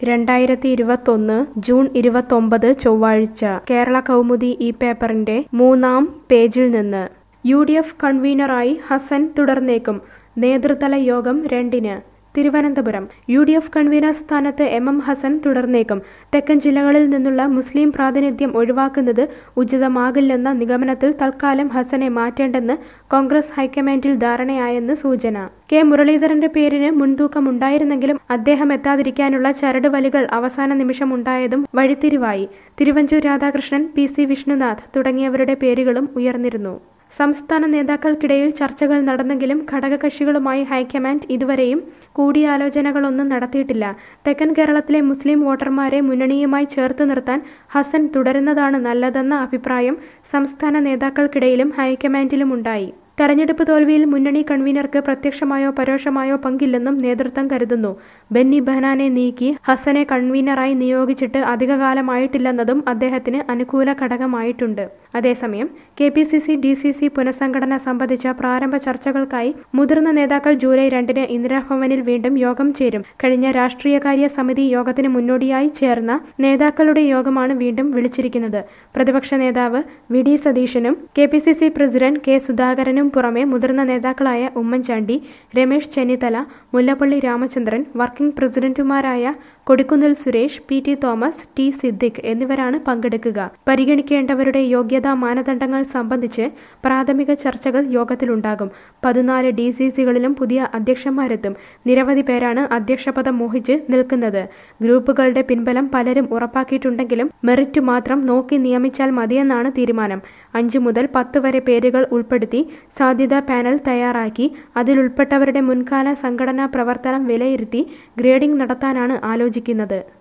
2021 June 29 ചൊവ്വാഴ്ച കേരള കൗമുദി ഈ പേപ്പറിന്റെ 3-ാം പേജിൽ നിന്ന് UDF കൺവീനറായി ഹസൻ തുടർന്നേക്കും. നേതൃതല യോഗം 2-ന്. തിരുവനന്തപുരം UDF കൺവീനർ സ്ഥാനത്ത് MM ഹസൻ തുടർന്നേക്കും. തെക്കൻ ജില്ലകളിൽ നിന്നുള്ള മുസ്ലിം പ്രാതിനിധ്യം ഒഴിവാക്കുന്നത് ഉചിതമാകില്ലെന്ന നിഗമനത്തിൽ തൽക്കാലം ഹസനെ മാറ്റേണ്ടെന്ന് കോൺഗ്രസ് ഹൈക്കമാൻഡിൽ ധാരണയായെന്ന് സൂചന. കെ മുരളീധരന്റെ പേരിന് മുൻതൂക്കമുണ്ടായിരുന്നെങ്കിലും അദ്ദേഹം എത്താതിരിക്കാനുള്ള ചരടുവലികൾ അവസാന നിമിഷമുണ്ടായതും വഴിത്തിരിവായി. തിരുവഞ്ചൂർ രാധാകൃഷ്ണൻ, PC വിഷ്ണുനാഥ് തുടങ്ങിയവരുടെ പേരുകളും ഉയർന്നിരുന്നു. സംസ്ഥാന നേതാക്കൾക്കിടയിൽ ചർച്ചകൾ നടന്നെങ്കിലും ഘടകകക്ഷികളുമായി ഹൈക്കമാൻഡ് ഇതുവരെയും കൂടിയാലോചനകളൊന്നും നടത്തിയിട്ടില്ല. തെക്കൻ കേരളത്തിലെ മുസ്ലിം വോട്ടർമാരെ മുന്നണിയുമായി ചേർത്ത് നിർത്താൻ ഹസൻ തുടരുന്നതാണ് നല്ലതെന്ന അഭിപ്രായം സംസ്ഥാന നേതാക്കൾക്കിടയിലും ഹൈക്കമാൻഡിലുമുണ്ടായി. തെരഞ്ഞെടുപ്പ് തോൽവിയിൽ മുന്നണി കൺവീനർക്ക് പ്രത്യക്ഷമായോ പരോക്ഷമായോ പങ്കില്ലെന്നും നേതൃത്വം കരുതുന്നു. ബെന്നി ബെഹനാനെ നീക്കി ഹസനെ കൺവീനറായി നിയോഗിച്ചിട്ട് അധികകാലമായിട്ടില്ലെന്നതും അദ്ദേഹത്തിന് അനുകൂല ഘടകമായിട്ടുണ്ട്. അതേസമയം KPCC DCC പുനഃസംഘടന സംബന്ധിച്ച പ്രാരംഭ ചർച്ചകൾക്കായി മുതിർന്ന നേതാക്കൾ ജൂലൈ 2-ന് ഇന്ദിരാഭവനിൽ വീണ്ടും യോഗം ചേരും. കഴിഞ്ഞ രാഷ്ട്രീയകാര്യ സമിതി യോഗത്തിന് മുന്നോടിയായി ചേർന്ന നേതാക്കളുടെ യോഗമാണ് വീണ്ടും വിളിച്ചിരിക്കുന്നത്. പ്രതിപക്ഷ നേതാവ് VD സതീശനും KPCC പ്രസിഡന്റ് K സുധാകരനും പുറമെ മുതിർന്ന നേതാക്കളായ ഉമ്മൻചാണ്ടി, രമേശ് ചെന്നിത്തല, മുല്ലപ്പള്ളി രാമചന്ദ്രൻ, വർക്കിംഗ് പ്രസിഡന്റുമാരായ കൊടിക്കുന്നിൽ സുരേഷ്, PT തോമസ്, T സിദ്ദിഖ് എന്നിവരാണ് പങ്കെടുക്കുക. പരിഗണിക്കേണ്ടവരുടെ യോഗ്യതാ മാനദണ്ഡങ്ങൾ സംബന്ധിച്ച് പ്രാഥമിക ചർച്ചകൾ യോഗത്തിലുണ്ടാകും. 14 DCCകളിലും പുതിയ അധ്യക്ഷന്മാരെത്തും. നിരവധി പേരാണ് അധ്യക്ഷപദം മോഹിച്ച് നിൽക്കുന്നത്. ഗ്രൂപ്പുകളുടെ പിൻബലം പലരും ഉറപ്പാക്കിയിട്ടുണ്ടെങ്കിലും മെറിറ്റ് മാത്രം നോക്കി നിയമിച്ചാൽ മതിയെന്നാണ് തീരുമാനം. 5 മുതൽ 10 വരെ പേരുകൾ ഉൾപ്പെടുത്തി സാധ്യതാ പാനൽ തയ്യാറാക്കി അതിലുൾപ്പെട്ടവരുടെ മുൻകാല സംഘടനാ പ്രവർത്തനം വിലയിരുത്തി ഗ്രേഡിംഗ് നടത്താനാണ് ആലോചിക്കുന്നത്.